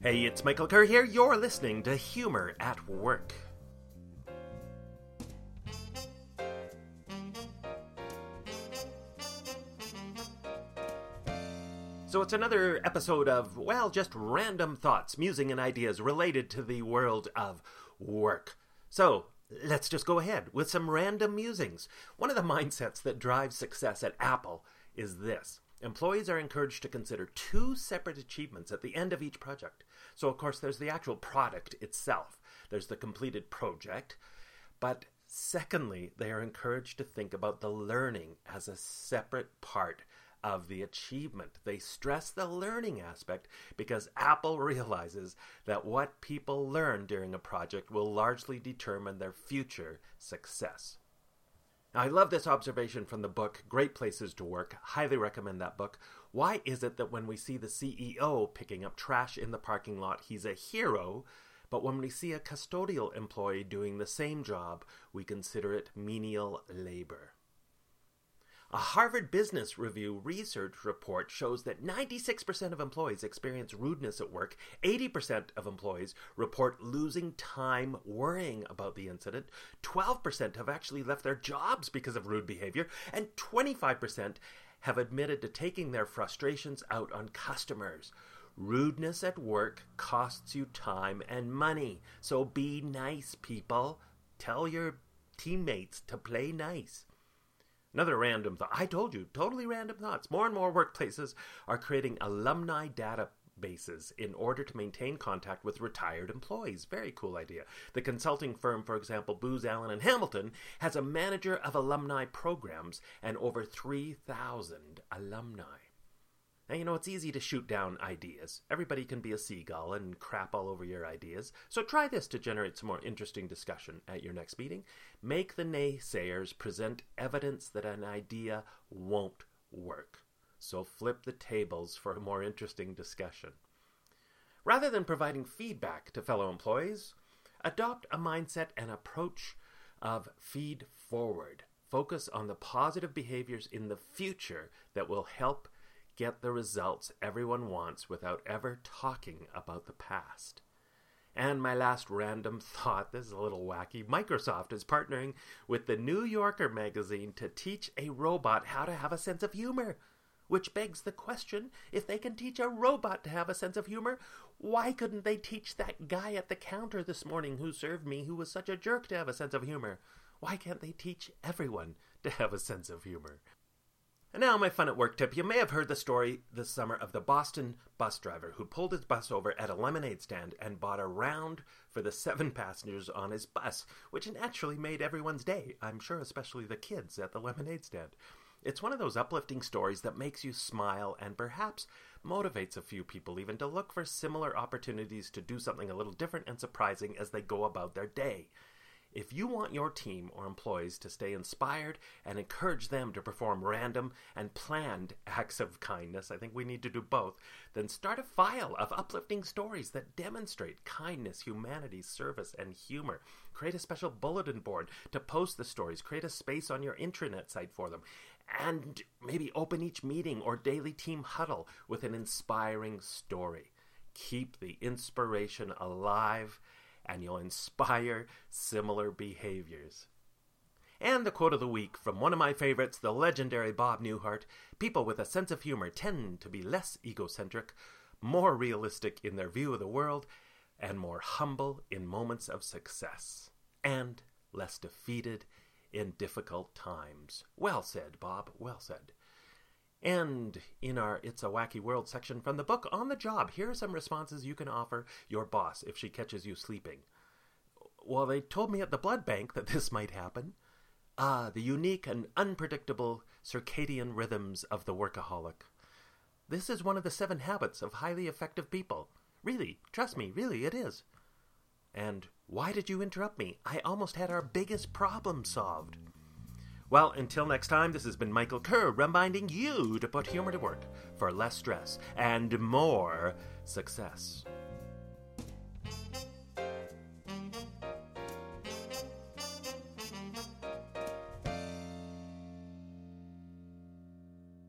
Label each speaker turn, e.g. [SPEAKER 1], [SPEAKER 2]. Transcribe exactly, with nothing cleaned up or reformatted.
[SPEAKER 1] Hey, it's Michael Kerr here. You're listening to Humor at Work. So it's another episode of, well, just random thoughts, musing, and ideas related to the world of work. So let's just go ahead with some random musings. One of the mindsets that drives success at Apple is this. Employees are encouraged to consider two separate achievements at the end of each project. So, of course, there's the actual product itself. There's the completed project. But secondly, they are encouraged to think about the learning as a separate part of the achievement. They stress the learning aspect because Apple realizes that what people learn during a project will largely determine their future success. Now, I love this observation from the book, Great Places to Work. Highly recommend that book. Why is it that when we see the C E O picking up trash in the parking lot, he's a hero, but when we see a custodial employee doing the same job, we consider it menial labor? A Harvard Business Review research report shows that ninety-six percent of employees experience rudeness at work, eighty percent of employees report losing time worrying about the incident, twelve percent have actually left their jobs because of rude behavior, and twenty-five percent have admitted to taking their frustrations out on customers. Rudeness at work costs you time and money, so be nice, people. Tell your teammates to play nice. Another random thought. I told you, totally random thoughts. More and more workplaces are creating alumni databases in order to maintain contact with retired employees. Very cool idea. The consulting firm, for example, Booz Allen and Hamilton, has a manager of alumni programs and over three thousand alumni. Now, you know, it's easy to shoot down ideas. Everybody can be a seagull and crap all over your ideas. So try this to generate some more interesting discussion at your next meeting. Make the naysayers present evidence that an idea won't work. So flip the tables for a more interesting discussion. Rather than providing feedback to fellow employees, adopt a mindset and approach of feed forward. Focus on the positive behaviors in the future that will help get the results everyone wants without ever talking about the past. And my last random thought, this is a little wacky. Microsoft is partnering with the New Yorker magazine to teach a robot how to have a sense of humor. Which begs the question, if they can teach a robot to have a sense of humor, why couldn't they teach that guy at the counter this morning who served me who was such a jerk to have a sense of humor? Why can't they teach everyone to have a sense of humor? And now my fun at work tip. You may have heard the story this summer of the Boston bus driver who pulled his bus over at a lemonade stand and bought a round for the seven passengers on his bus, which naturally made everyone's day, I'm sure especially the kids at the lemonade stand. It's one of those uplifting stories that makes you smile and perhaps motivates a few people even to look for similar opportunities to do something a little different and surprising as they go about their day. If you want your team or employees to stay inspired and encourage them to perform random and planned acts of kindness, I think we need to do both, then start a file of uplifting stories that demonstrate kindness, humanity, service, and humor. Create a special bulletin board to post the stories. Create a space on your intranet site for them. And maybe open each meeting or daily team huddle with an inspiring story. Keep the inspiration alive, and you'll inspire similar behaviors. And the quote of the week from one of my favorites, the legendary Bob Newhart: people with a sense of humor tend to be less egocentric, more realistic in their view of the world, and more humble in moments of success, and less defeated in difficult times. Well said, Bob, well said. And in our It's a Wacky World section from the book On the Job, here are some responses you can offer your boss if she catches you sleeping. Well, they told me at the blood bank that this might happen. Ah, the unique and unpredictable circadian rhythms of the workaholic. This is one of the seven habits of highly effective people. Really, trust me, really, it is. And why did you interrupt me? I almost had our biggest problem solved. Well, until next time, this has been Michael Kerr reminding you to put humor to work for less stress and more success.